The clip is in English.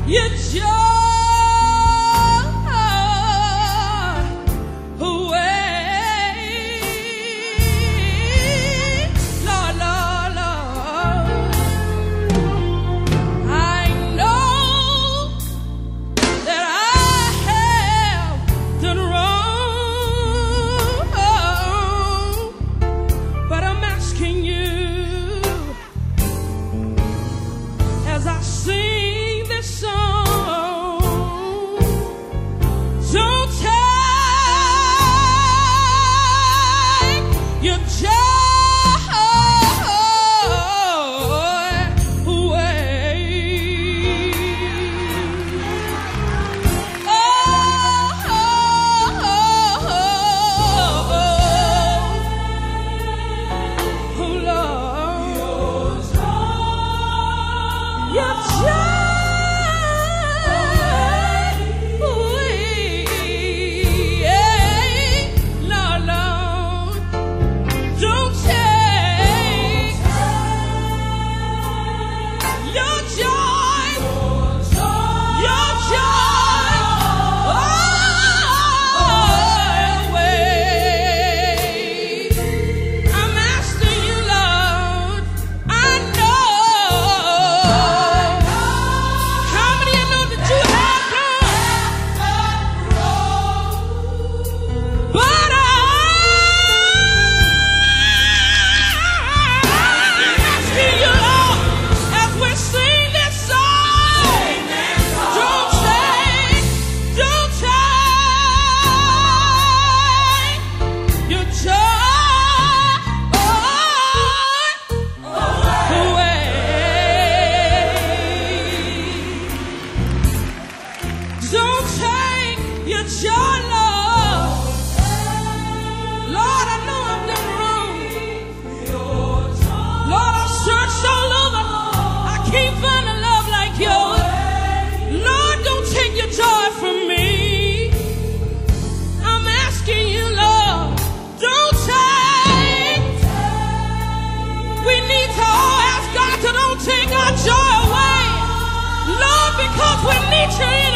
your joy away. Lord, Lord, Lord, I know that I have done wrong, but I'm asking you as I sing this song, don't take your joy away. Oh, Lord, your joy. Don't take your joy, Lord. Lord, I know I've done wrong. Lord, I've searched all over. I can't find a love like yours. Lord, don't take your joy from me. I'm asking you, Lord, don't take. We need to all ask God to don't take our joy away, Lord, because we need you.